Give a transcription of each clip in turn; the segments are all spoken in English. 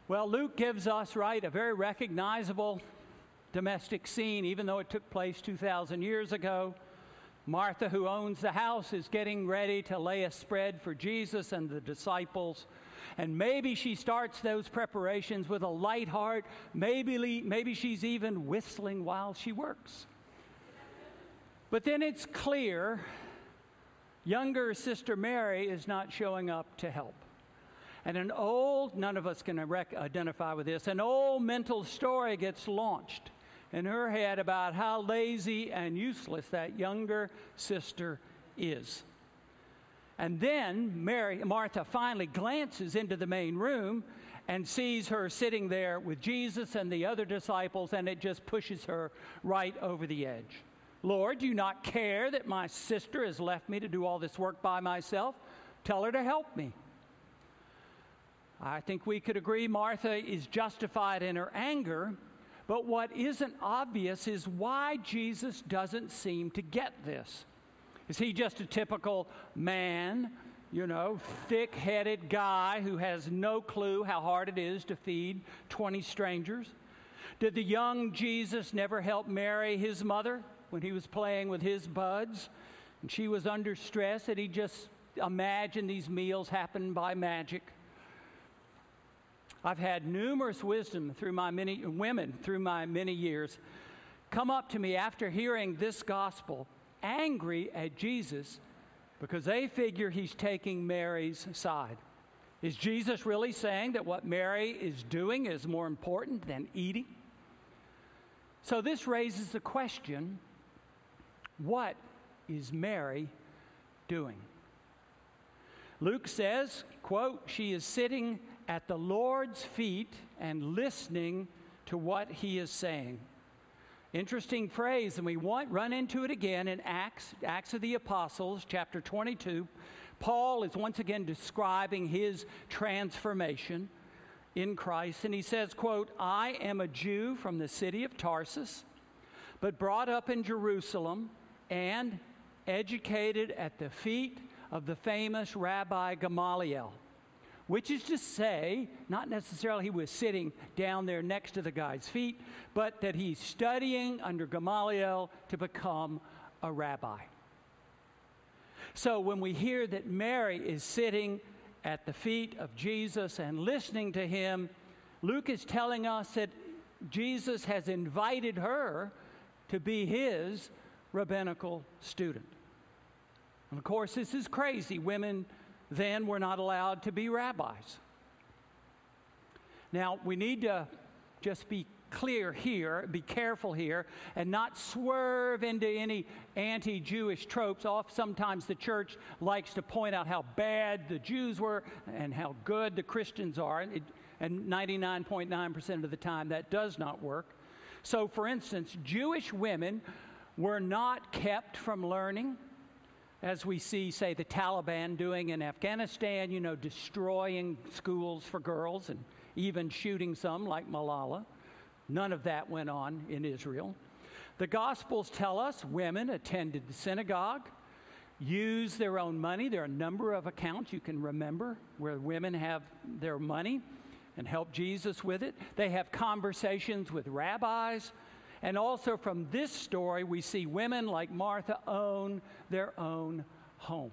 Well, Luke gives us, right, a very recognizable domestic scene, even though it took place 2,000 years ago. Martha, who owns the house, is getting ready to lay a spread for Jesus and the disciples. And maybe she starts those preparations with a light heart. Maybe she's even whistling while she works. But then it's clear younger sister Mary is not showing up to help. And none of us can identify with this, an old mental story gets launched in her head about how lazy and useless that younger sister is. And then Martha finally glances into the main room and sees her sitting there with Jesus and the other disciples, and it just pushes her right over the edge. Lord, do you not care that my sister has left me to do all this work by myself? Tell her to help me. I think we could agree Martha is justified in her anger, but what isn't obvious is why Jesus doesn't seem to get this. Is he just a typical man, thick-headed guy who has no clue how hard it is to feed 20 strangers? Did the young Jesus never help Mary, his mother, when he was playing with his buds and she was under stress, and he just imagined these meals happen by magic? I've had numerous women through my many years come up to me after hearing this gospel, angry at Jesus because they figure he's taking Mary's side. Is Jesus really saying that what Mary is doing is more important than eating? So this raises the question, what is Mary doing? Luke says, quote, she is sitting at the Lord's feet and listening to what he is saying. Interesting phrase, and we run into it again in Acts of the Apostles, chapter 22. Paul is once again describing his transformation in Christ, and he says, quote, I am a Jew from the city of Tarsus, but brought up in Jerusalem and educated at the feet of the famous Rabbi Gamaliel. Which is to say, not necessarily he was sitting down there next to the guy's feet, but that he's studying under Gamaliel to become a rabbi. So when we hear that Mary is sitting at the feet of Jesus and listening to him, Luke is telling us that Jesus has invited her to be his rabbinical student. And of course, this is crazy. Women then were not allowed to be rabbis. Now, we need to just be clear here, be careful here, and not swerve into any anti-Jewish tropes. Sometimes the church likes to point out how bad the Jews were and how good the Christians are, and 99.9% of the time that does not work. So, for instance, Jewish women were not kept from learning, as we see, say, the Taliban doing in Afghanistan, destroying schools for girls and even shooting some like Malala. None of that went on in Israel. The Gospels tell us women attended the synagogue, used their own money. There are a number of accounts you can remember where women have their money and help Jesus with it. They have conversations with rabbis. And also from this story, we see women like Martha own their own home.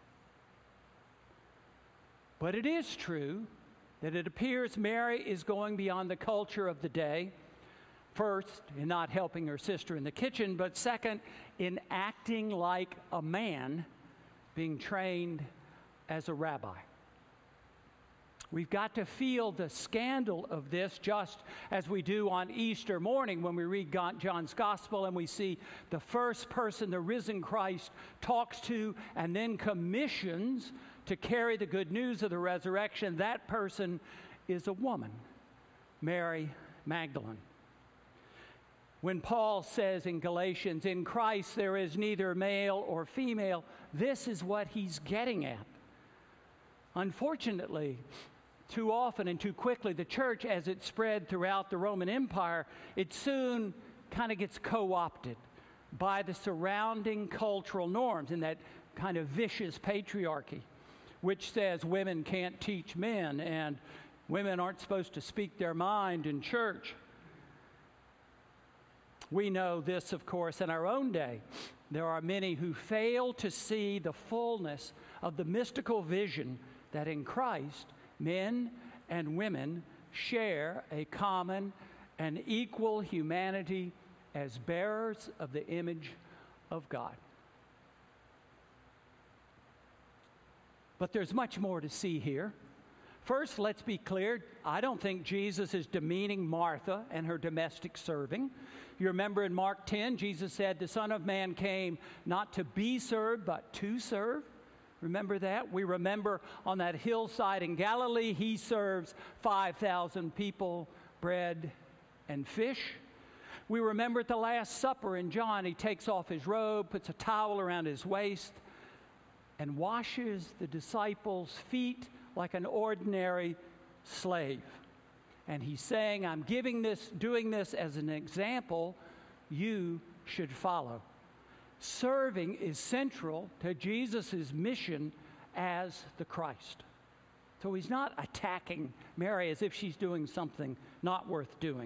But it is true that it appears Mary is going beyond the culture of the day. First, in not helping her sister in the kitchen, but second, in acting like a man being trained as a rabbi. We've got to feel the scandal of this just as we do on Easter morning when we read John's Gospel and we see the first person the risen Christ talks to and then commissions to carry the good news of the resurrection. That person is a woman, Mary Magdalene. When Paul says in Galatians, in Christ there is neither male or female, this is what he's getting at. Unfortunately, too often and too quickly, the church, as it spread throughout the Roman Empire, it soon kind of gets co-opted by the surrounding cultural norms in that kind of vicious patriarchy, which says women can't teach men and Women aren't supposed to speak their mind in church. We know this, of course, in our own day. There are many who fail to see the fullness of the mystical vision that in Christ, men and women share a common and equal humanity as bearers of the image of God. But there's much more to see here. First, let's be clear, I don't think Jesus is demeaning Martha and her domestic serving. You remember in Mark 10, Jesus said, the Son of Man came not to be served, but to serve. Remember that? We remember on that hillside in Galilee, he serves 5,000 people bread and fish. We remember at the Last Supper in John, he takes off his robe, puts a towel around his waist, and washes the disciples' feet like an ordinary slave. And he's saying, I'm doing this as an example you should follow. Serving is central to Jesus' mission as the Christ. So he's not attacking Mary as if she's doing something not worth doing.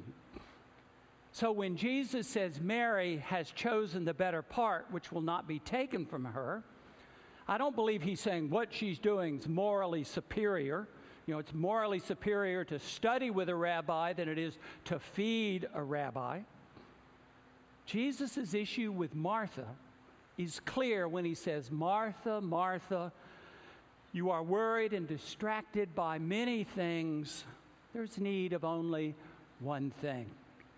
So when Jesus says Mary has chosen the better part, which will not be taken from her, I don't believe he's saying what she's doing is morally superior. You know, it's morally superior to study with a rabbi than it is to feed a rabbi. Jesus' issue with Martha is clear when he says, Martha, Martha, you are worried and distracted by many things. There's need of only one thing.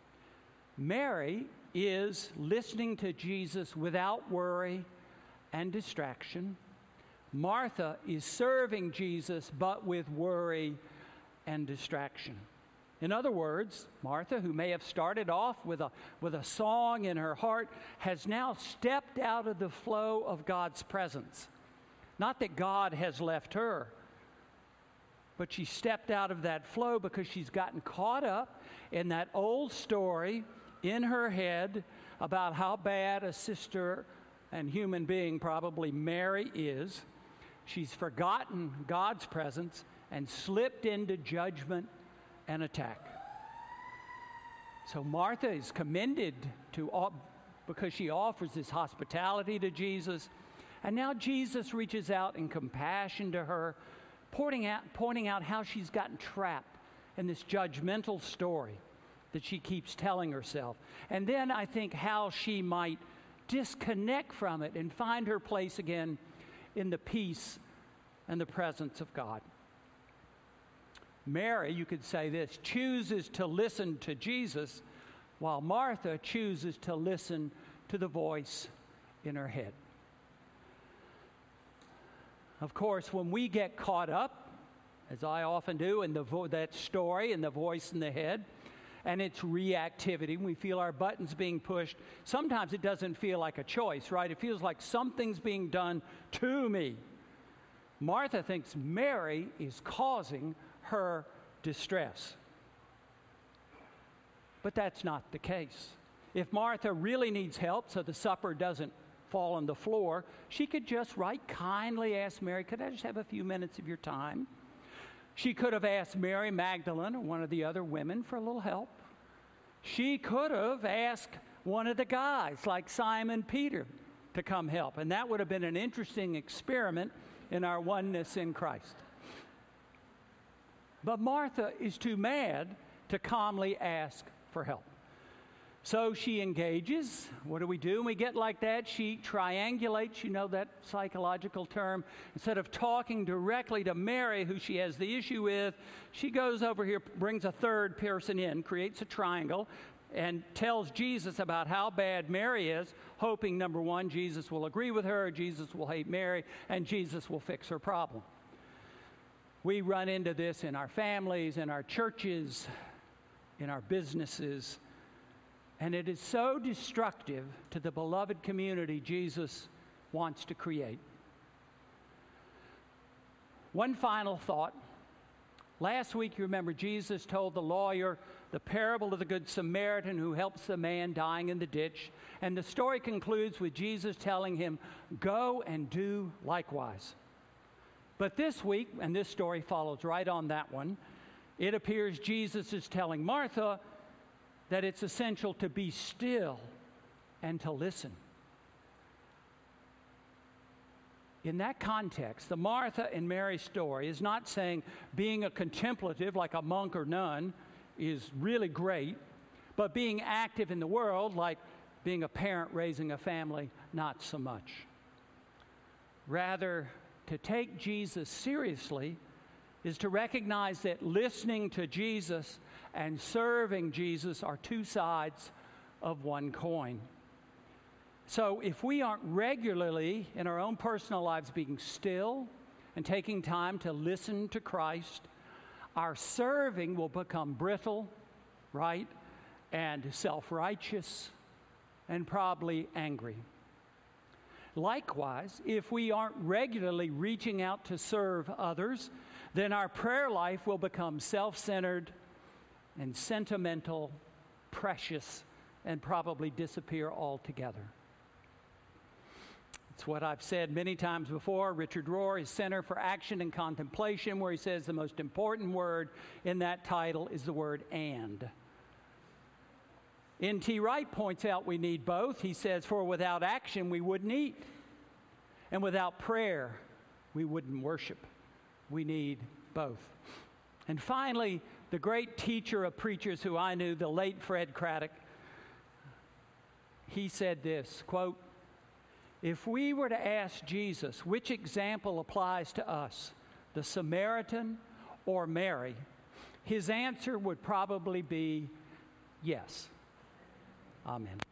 Mary is listening to Jesus without worry and distraction. Martha is serving Jesus, but with worry and distraction. In other words, Martha, who may have started off with a song in her heart, has now stepped out of the flow of God's presence. Not that God has left her, but she stepped out of that flow because she's gotten caught up in that old story in her head about how bad a sister and human being probably Mary is. She's forgotten God's presence and slipped into judgment and attack. So Martha is commended because she offers this hospitality to Jesus. And now Jesus reaches out in compassion to her, pointing out how she's gotten trapped in this judgmental story that she keeps telling herself. And then I think how she might disconnect from it and find her place again in the peace and the presence of God. Mary, you could say this, chooses to listen to Jesus, while Martha chooses to listen to the voice in her head. Of course, when we get caught up, as I often do, in that story and the voice in the head, and its reactivity, we feel our buttons being pushed. Sometimes it doesn't feel like a choice, right? It feels like something's being done to me. Martha thinks Mary is causing her distress. But that's not the case. If Martha really needs help so the supper doesn't fall on the floor, she could just kindly ask Mary, could I just have a few minutes of your time? She could have asked Mary Magdalene or one of the other women for a little help. She could have asked one of the guys like Simon Peter to come help. And that would have been an interesting experiment in our oneness in Christ. But Martha is too mad to calmly ask for help. So she engages. What do? When we get like that, she triangulates, you know that psychological term. Instead of talking directly to Mary, who she has the issue with, she goes over here, brings a third person in, creates a triangle, and tells Jesus about how bad Mary is, hoping, number one, Jesus will agree with her, Jesus will hate Mary, and Jesus will fix her problem. We run into this in our families, in our churches, in our businesses, and it is so destructive to the beloved community Jesus wants to create. One final thought. Last week, you remember, Jesus told the lawyer the parable of the Good Samaritan who helps the man dying in the ditch. And the story concludes with Jesus telling him, go and do likewise. But this week, and this story follows right on that one, It appears Jesus is telling Martha that it's essential to be still and to listen. In that context, the Martha and Mary story is not saying being a contemplative like a monk or nun is really great, but being active in the world like being a parent raising a family, not so much. Rather, to take Jesus seriously is to recognize that listening to Jesus and serving Jesus are two sides of one coin. So if we aren't regularly in our own personal lives being still and taking time to listen to Christ, our serving will become brittle, right, and self-righteous, and probably angry. Likewise, if we aren't regularly reaching out to serve others, then our prayer life will become self-centered and sentimental, precious, and probably disappear altogether. It's what I've said many times before. Richard Rohr is Center for Action and Contemplation, where he says the most important word in that title is the word "and." N.T. Wright points out we need both. He says, for without action we wouldn't eat, and without prayer we wouldn't worship. We need both. And finally, the great teacher of preachers who I knew, the late Fred Craddock, he said this, quote, "If we were to ask Jesus which example applies to us, the Samaritan or Mary, his answer would probably be yes." Amen.